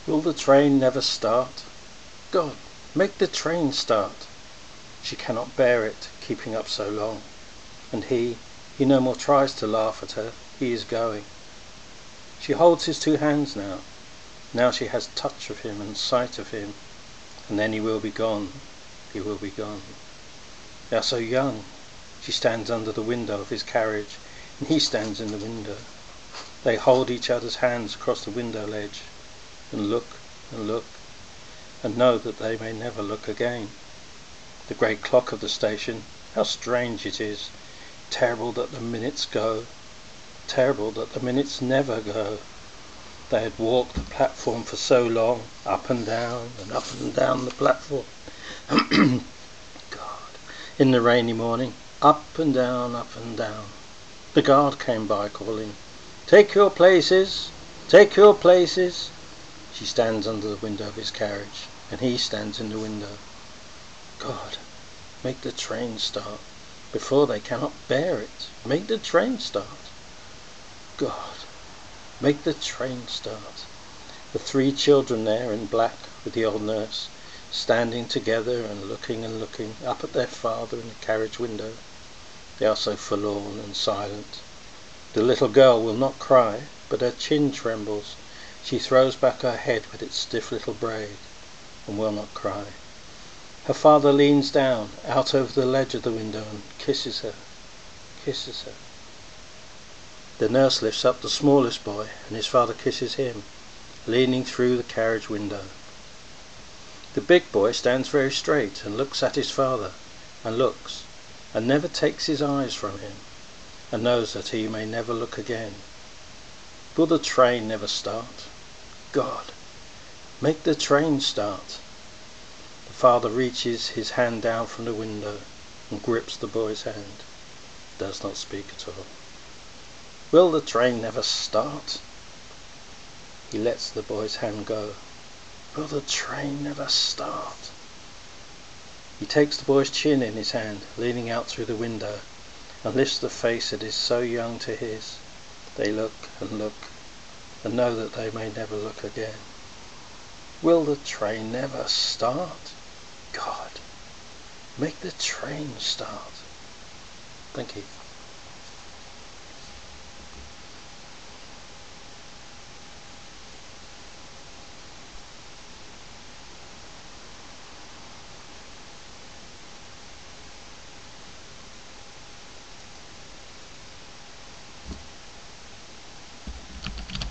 Will the train never start? God, make the train start! She cannot bear it, keeping up so long. And he no more tries to laugh at her, he is going. She holds his two hands now. Now she has touch of him and sight of him. And then he will be gone, he will be gone. They are so young. She stands under the window of his carriage, and he stands in the window. They hold each other's hands across the window ledge, and look, and know that they may never look again. The great clock of the station, how strange it is! Terrible that the minutes go, terrible that the minutes never go. They had walked the platform for so long, up and down the platform. God, in the rainy morning, up and down. The guard came by calling, "Take your places, take your places." She stands under the window of his carriage, and he stands in the window. God, make the train start, before they cannot bear it. Make the train start. God, make the train start. The three children there in black with the old nurse, standing together and looking up at their father in the carriage window. They are so forlorn and silent. The little girl will not cry, but her chin trembles. She throws back her head with its stiff little braid, and will not cry. Her father leans down, out over the ledge of the window, and kisses her. The nurse lifts up the smallest boy, and his father kisses him, leaning through the carriage window. The big boy stands very straight, and looks at his father, and looks, and never takes his eyes from him, and knows that he may never look again. Will the train never start? God, make the train start! The father reaches his hand down from the window and grips the boy's hand, does not speak at all. Will the train never start? He lets the boy's hand go. Will the train never start? He takes the boy's chin in his hand, leaning out through the window, and lifts the face that is so young to his. They look, and know that they may never look again. Will the train never start? God, make the train start. Thank you.